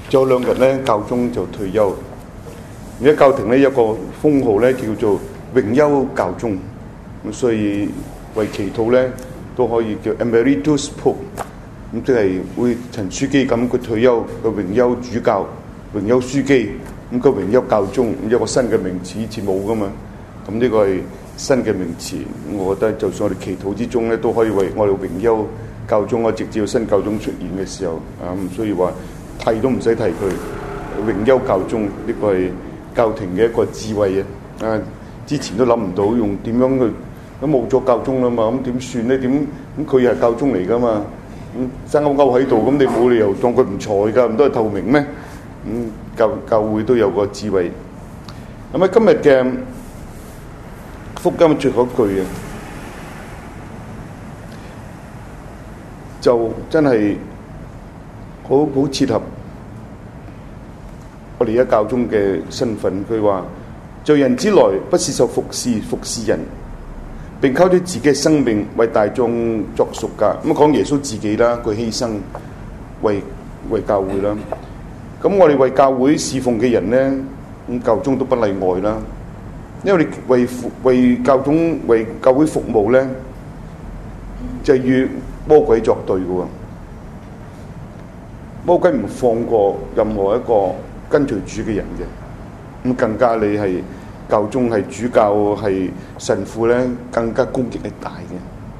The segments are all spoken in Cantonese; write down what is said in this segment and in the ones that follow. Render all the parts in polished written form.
仲有2日咧，教宗就退休。而家教廷咧有個封號咧，叫做榮休教宗。咁所以為祈禱咧，都可以叫 Emeritus Pope。咁即係會陳樞機咁，佢退休個榮休主教、榮休樞機，咁個榮休教宗有個新嘅名詞，以前冇噶嘛。咁呢個係新嘅名詞，我覺得就算我哋祈禱之中咧，都可以為我哋榮休教宗啊，直至有新教宗出現嘅時候啊，唔需要話提都唔使提佢榮休教宗，呢個係教廷嘅一個智慧啊！之前都諗唔到用點樣去，都冇咗教宗啦嘛，咁點算咧？點咁佢又係教宗嚟噶嘛？咁生勾勾喺度，咁你冇理由當佢唔在㗎，唔都係透明咩？教會都有個智慧。咁喺今日嘅福音最後一句啊，就真係好切合我哋而家教宗嘅身份。佢話：在人之來，不是受服侍人，並靠咗自己嘅生命為大眾作贖價。咁講耶穌自己啦，佢犧牲為教會啦。咁我哋為教會侍奉嘅人咧，咁教宗都不例外啦。因為你為教宗為教會服務咧，就係與魔鬼作對嘅喎。魔鬼唔放過任何一個跟隨主嘅人嘅，咁更加你係教宗係主教係神父咧，更加攻擊力大嘅。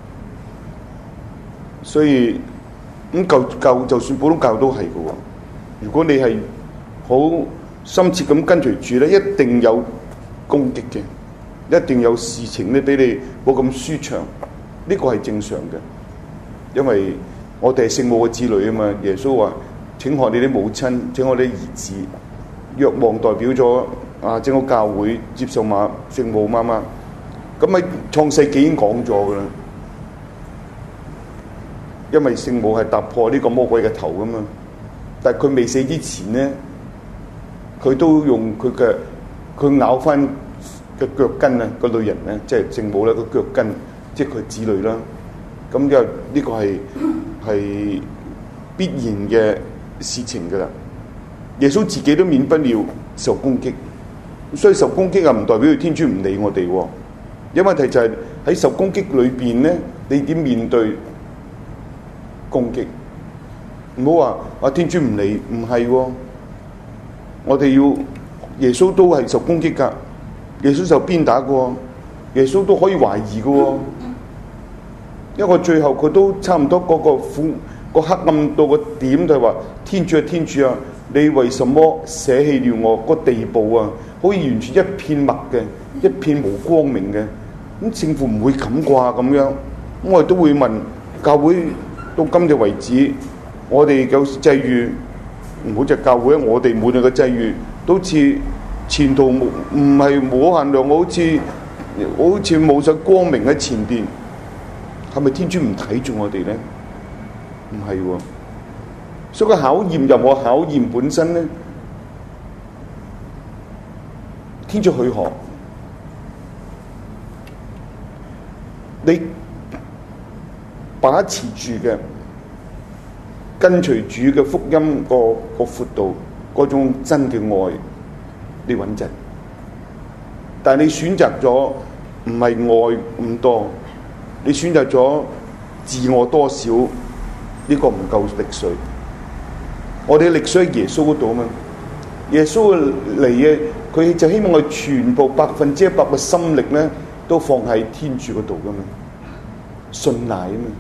所以咁教就算普通教都係嘅喎。如果你係好深切咁跟隨主咧，一定有攻擊嘅，一定有事情咧俾你冇咁舒暢，呢個係正常嘅。因為我哋係聖母嘅子女啊嘛，耶穌話：請看你啲母親，請我啲兒子。若望代表咗整個教會接受聖母媽媽。咁喺創世紀已經講咗噶啦，因為聖母係突破呢個魔鬼嘅頭噶嘛。但係佢未死之前咧，佢都用佢咬翻嘅腳跟啊，個女人咧，即係聖母咧個腳跟，即係佢子女啦。咁因為呢個係必然嘅事情噶啦。耶穌自己都免不了受攻擊，所以受攻擊啊唔代表佢天主唔理我哋。有問題就係喺受攻擊裏邊咧，你點面對攻擊？唔好話天主唔理，唔係喎。我哋要耶穌都係受攻擊噶，耶穌受鞭打噶，耶穌都可以懷疑噶。因為最後佢都差唔多個黑暗到個點，就係話天主啊，天主啊，你為什麼捨棄了我？個地步啊，好似完全一片墨嘅，一片無光明嘅。咁聖父唔會咁啩咁樣。咁我哋都會問教會到今日為止，我哋有際遇，唔好只教會啊，我哋每日嘅際遇都似前途唔係無限量，好似冇晒光明喺前邊。係咪天主唔睇住我哋咧？唔係喎。所以個考驗，任何考驗本身咧，天主許可你把持住嘅，跟隨主嘅福音個闊度，嗰種真嘅愛，你穩陣。但係你選擇咗唔係愛咁多，你選擇咗自我多少，呢個唔夠力水。我哋嘅力水喺耶穌嗰度啊嘛，耶穌嚟嘅，佢就希望佢全部100%嘅心力咧，都放喺天主嗰度噶嘛，信賴啊嘛。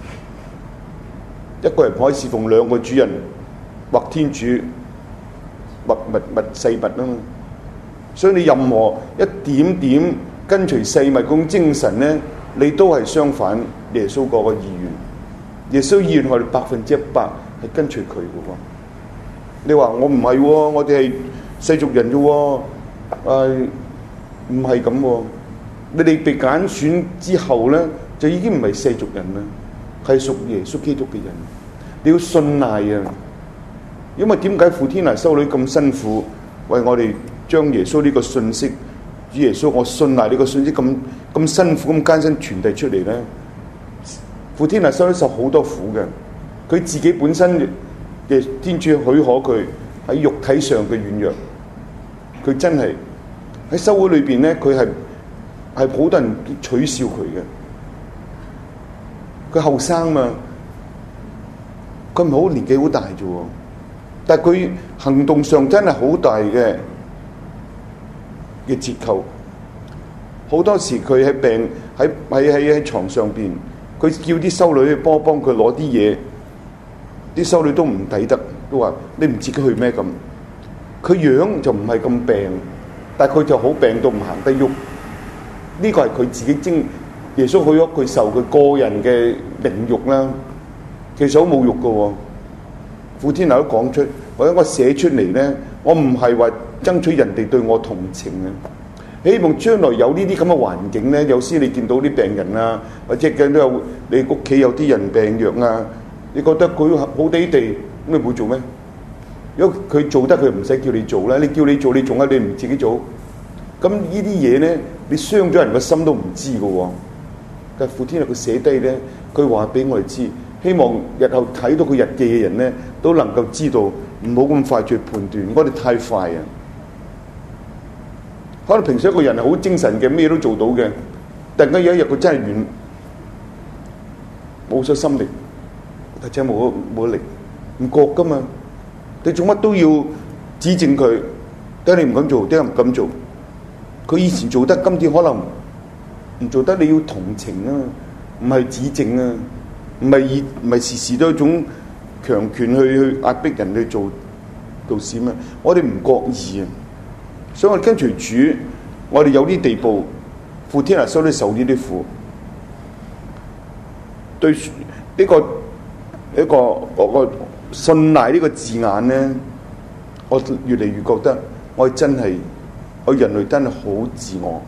一個人可以侍奉2個主人，或天主，或世物啊嘛。所以你任何一點點跟隨世物嗰種精神咧，你都係相反耶穌嗰個意願。耶穌意願我哋100%係跟隨佢嘅喎。你話我唔係喎，我哋係世俗人啫喎，唔係咁喎。你哋被揀選之後咧，就已經唔係世俗人啦，係屬耶穌基督嘅人。你要信賴啊！因為點解傅天娜修女咁辛苦為我哋將耶穌呢個信息，主耶穌我信賴呢個信息咁辛苦咁艱辛傳遞出嚟咧？傅天娜修女受好多苦嘅，佢自己本身嘅天主許可佢喺肉體上嘅軟弱，佢真係喺修會裏邊咧，佢係好多人取笑佢嘅。佢後生嘛，佢唔係好年紀好大啫喎，但係佢行動上真係好大嘅折扣。好多時佢喺病喺床上邊，佢叫啲修女去幫佢攞啲嘢，啲修女都唔抵得，都話你唔自己去咩咁。佢樣就唔係咁病，但係佢就好病到唔行得喐。呢個係佢自己耶穌許咗佢受佢個人嘅凌辱啦，其實好侮辱嘅喎。傅天娜都講出，我寫出嚟咧，我唔係話爭取人哋對我同情啊，希望將來有呢啲咁嘅環境咧，有時你見到啲病人啊，或者見到有你屋企有啲人病弱啊，你覺得佢好地地，咁你會做咩？如果佢做得，佢唔使叫你做啦。你叫你做，你仲係你唔自己做，咁呢啲嘢咧，你傷咗人個心都唔知嘅喎。但係傅天娜佢寫低咧，佢話俾我哋知，希望日後睇到佢日記嘅人咧，都能夠知道唔好咁快去判斷，我哋太快啊！可能平時一個人係好精神嘅，咩都做到嘅，突然間有一日佢真係冇咗心力，或者冇力，唔覺噶嘛。你做乜都要指正佢，點解你唔敢做？點解唔敢做？佢以前做得，今天可能唔做得。你要同情啊，唔係指正啊，唔係時時都有一種強權去壓迫人去做事咩？我哋唔覺意啊，所以我哋跟隨主，我哋有啲地步，傅天娜修女受呢啲苦，對呢個信賴呢個字眼咧，我越嚟越覺得我人類真係好自我，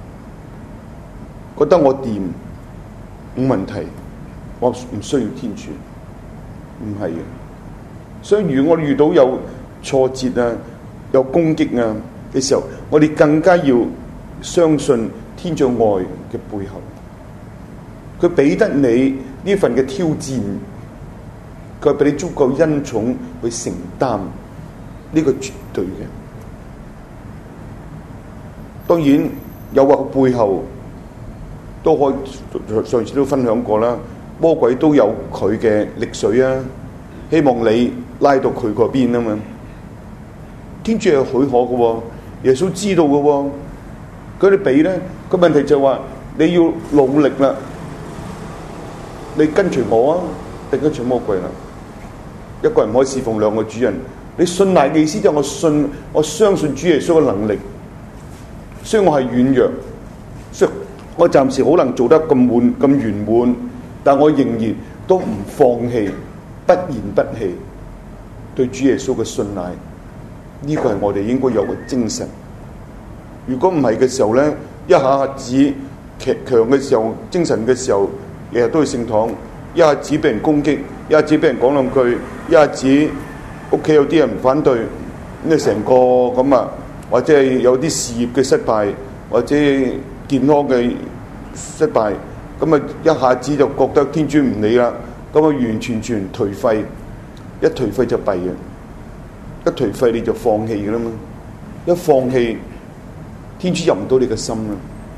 覺得我掂冇問題，我唔需要天主，唔係嘅。所以如果我哋遇到有挫折啊、有攻擊啊嘅時候，我哋更加要相信天主愛嘅背後，佢俾得你呢份嘅挑戰。佢俾你足夠恩寵去承擔，呢個絕對嘅。當然誘惑嘅背後都可以，上次都分享過啦。魔鬼都有佢嘅力水啊，希望你拉到佢嗰邊啊嘛。天主係許可嘅喎，耶穌知道嘅喎。佢哋俾咧，個問題就係話你要努力啦，你跟隨我啊，定跟隨魔鬼啦？一個人唔可以侍奉兩個主人。你信賴嘅意思就係我相信主耶穌嘅能力，雖然我係軟弱，雖然我暫時好能做得咁圓滿，但我仍然都唔放棄，不言不棄對主耶穌嘅信賴。呢個係我哋應該有嘅精神。如果唔係嘅時候咧，一下子強嘅時候，精神嘅時候，日日都去聖堂，一下子俾人攻擊，一下子俾人講兩句，一下子屋企有啲人唔反對，咁你成個咁啊，或者係有啲事業嘅失敗，或者健康嘅失敗，咁啊一下子就覺得天主唔理啦，咁啊完全頹廢，一頹廢就弊嘅，一頹廢你就放棄嘅啦嘛，一放棄天主入唔到你嘅心啦，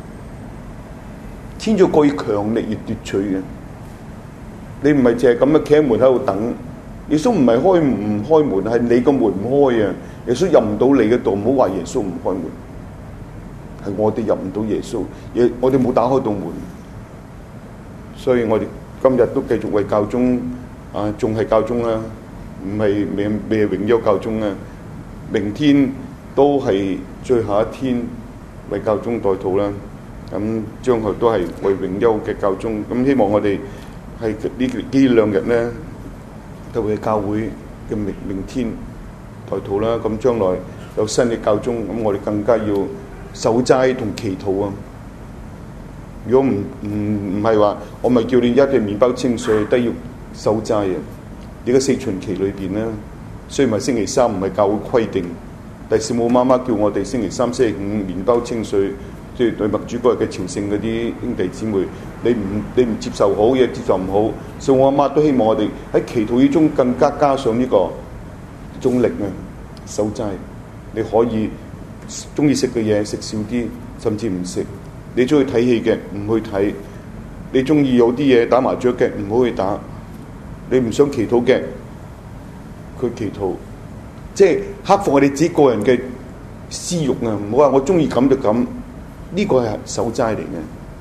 天主過於強力而奪取嘅。你唔係淨係咁樣企喺門口度等，耶穌唔係唔開門，係你個門唔開啊！耶穌入唔到你嘅度，唔好話耶穌唔開門，係我哋入唔到耶穌，我哋冇打開道門，所以我哋今日都繼續為教宗啊，仲係教宗啦，唔係未榮休教宗啊，明天都係最後一天為教宗代禱啦。咁將來都係為榮休嘅教宗，咁希望我哋。係呢兩日咧，特別係教會嘅明天代禱啦。咁將來有新嘅教宗，咁我哋更加要守齋同祈禱啊！如果唔係話，我咪叫你一定麵包清水都要守齋啊！而家四旬期裏邊咧，雖然話星期三唔係教會規定，但係聖母媽媽叫我哋星期三、星期五麵包清水。即係對默主嗰日嘅朝聖嗰啲兄弟姊妹，你唔接受好嘢，接受唔好，所以我阿媽都希望我哋喺祈禱之中更加加上呢種力啊！ 守齋，你可以中意食嘅嘢食少啲，甚至唔食。你中意睇戲嘅唔去睇，你中意有啲嘢打麻雀嘅唔好去打，你唔想祈禱嘅佢祈禱，即係克服我哋自己個人嘅私慾啊！唔好話我中意咁就咁，呢個係守齋嚟嘅。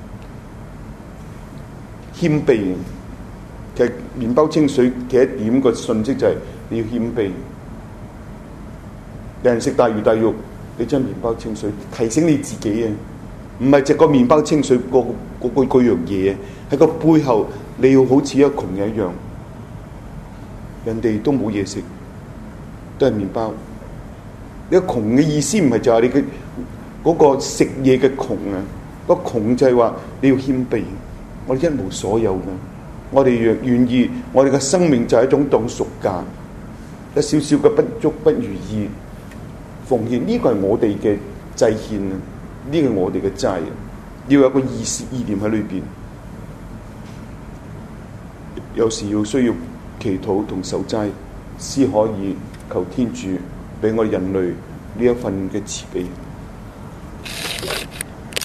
謙卑，其實麵包清水嘅一點個訊息就係你要謙卑。有人食大魚大肉，你將麵包清水提醒你自己啊！唔係淨個麵包清水嗰樣嘢，喺個背後你要好似一個窮人一樣，人哋都冇嘢食，都係麵包。你個窮嘅意思唔係就係你嘅嗰個食嘢嘅窮啊，個窮就係話你要謙卑。我哋一無所有嘅，我哋若願意，我哋嘅生命就係一種當贖價，一少少嘅不足不如意奉獻，呢個係我哋嘅祭獻啊！呢個係我哋嘅齋啊！要有個意念喺裏邊，有時要需要祈禱同守齋，先可以求天主俾我哋人類呢一份嘅慈悲。